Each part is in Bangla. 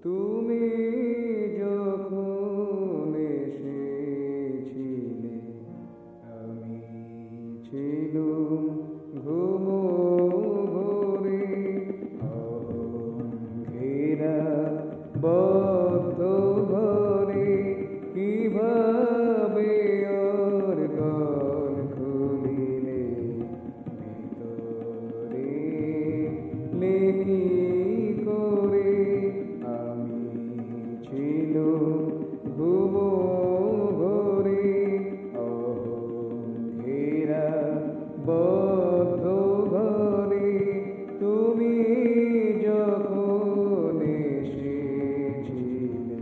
তুমি যখন এসেছিলে আমি ছিলুম ঘুমোঘরে ঘেরা বদ্ধ ঘরে কিভাবে ওর ঘর খুলিলে ভিতরে লেখি করে আমি ছিলুম ঘুমোঘরে ঘেরা বদ্ধ ঘরে তুমি যখন এসেছিলে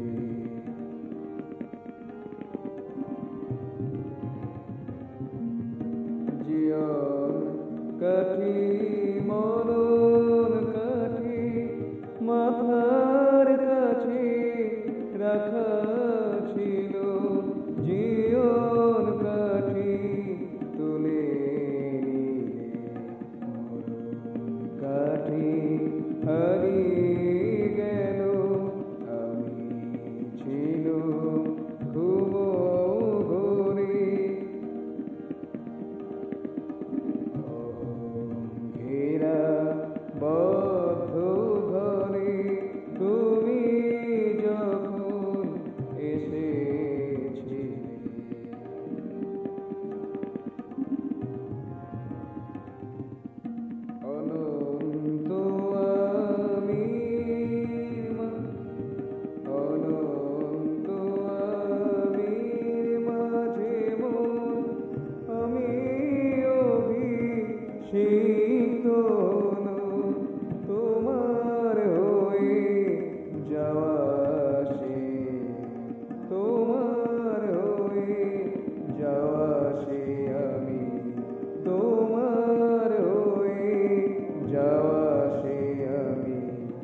জীবন কাঠি মরণ কাঠি মাথার কাছে রাখা ছিল জীবন কাঠি তুলে নিলে মরণ কাঠি হারিয়ে গেল আমি ছিলুম ঘুমোঘরে ঘেরা বদ্ধ ঘরে তুমি যখন এসেছিলে অনন্ত অনন্ত আমির মাঝে মন আমি অভিষিক্ত তোমার হয়ে যাওয়া সে তোমার হয়ে যাওয়া সে আমি তোমার হয়ে যাওয়া সে আমি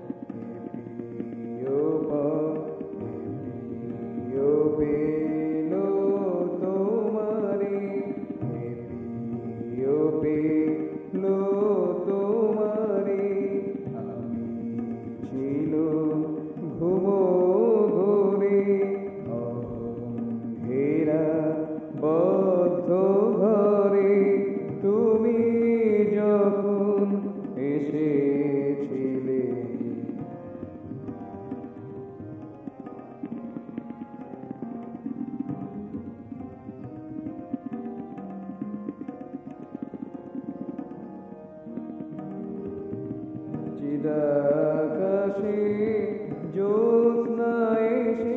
প্রিয় পেল তোমারে প্রিয় পেল তোমারে আমি ছিলুম ঘুমোঘরে ঘেরা বদ্ধ ঘরে তুমি যখন এসেছিলে চিদাকাশে জ্যোৎস্না এসে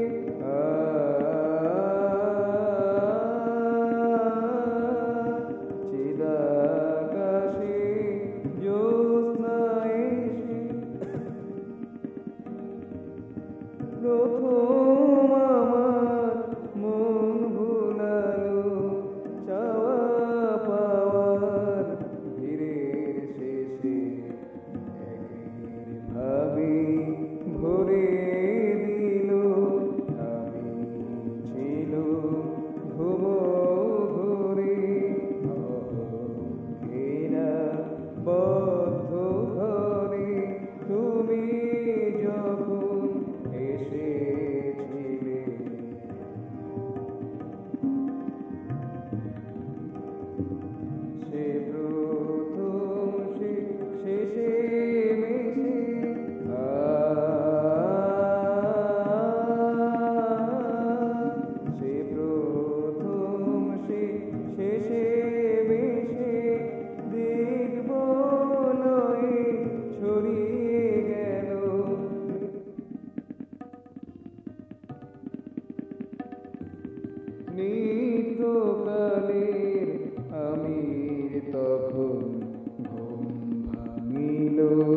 চিদাকাশে জ্যোৎস্না এসে প্রথম আমার মন ভুলালো চাওয়া পাওয়ার ভিড়ের শেষে ভাবে ভরে দিল আমি ছিলুম ঘুমোঘরে ঘেরা বদ্ধ ঘরে তুমি যখন এসেছিলে সে প্রথম শেষে মিশে সে প্রথম শেষে মিশে দিগ্বলয়ে ছড়িয়ে গেল নিত্যকালের আমির তখন ঘুম ভাঙিল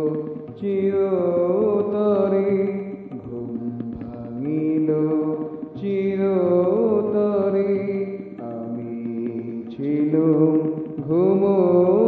চিরতরে ঘুম ভাঙিল চিরতরে আমি ছিলুম ঘুমো